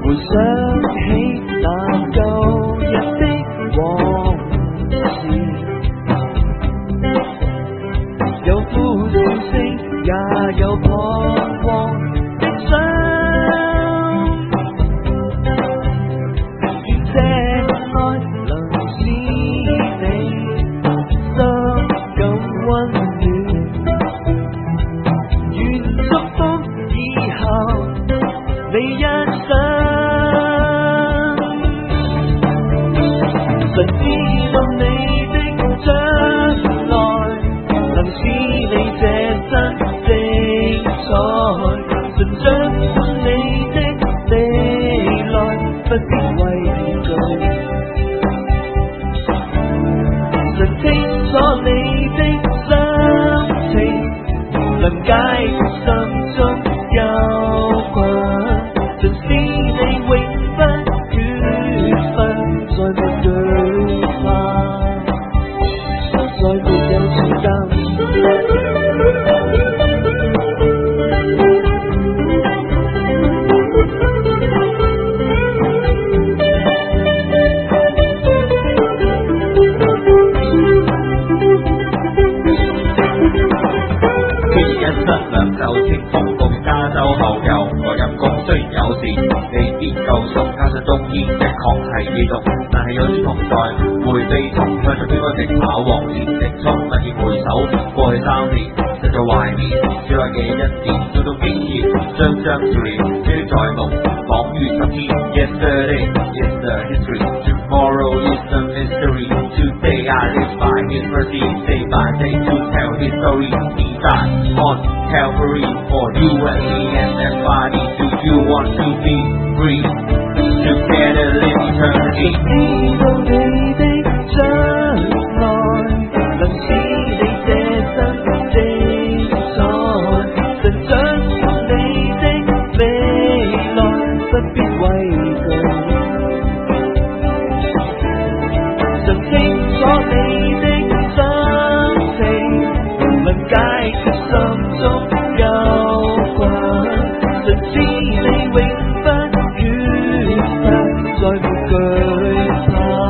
回想起那舊日的往事，有呼笑聲，也有彷徨傷。願這愛能使你心感溫暖，願祝福以後你一生。神知道你的將來能使你這生精彩，神掌管你的未來，不必畏懼。神清楚你的心情，能解決心中憂困，神使你永不缺乏，再沒懼怕，再沒有重擔。 質量就清風共加州後油，我陰公雖然有時未必夠熟，加上中醫的確係幾毒，但係有酸痛在會悲痛，向着標杆直跑往前直衝，勿見回首過去3年，實在懷念少有嘅一年，做到經驗張張笑臉歷歷在目，仿如昨天 Yesterday is the history, tomorrow is the mystery, today I live by his mercy, day by day to tell his story. He died on Calvary for you and me and everybody. Do you want to be free? Together live eternity. 知道你的將來能使你這生精彩，神掌管你的未來，不必畏懼。神清楚你的心情，能解決心中憂困，神知你永不缺乏，再沒懼怕，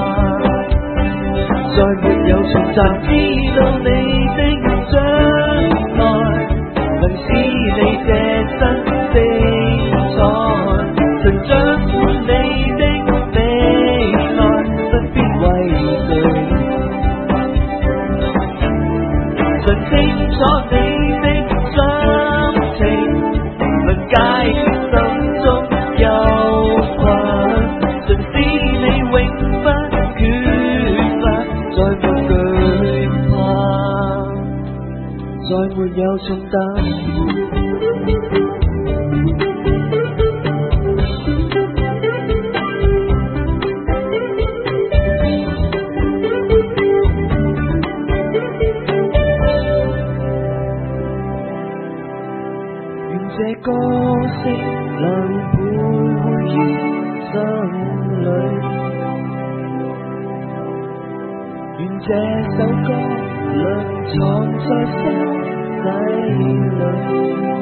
再沒有重擔。知道你的將來能使你這生精彩，神掌管你的未來，不必畏懼。神清楚你的心情，能解決心中憂困，神使你永不缺乏，再沒懼怕，再沒有重擔。這歌聲能徘徊於心裏，願這首歌能藏在心底裏。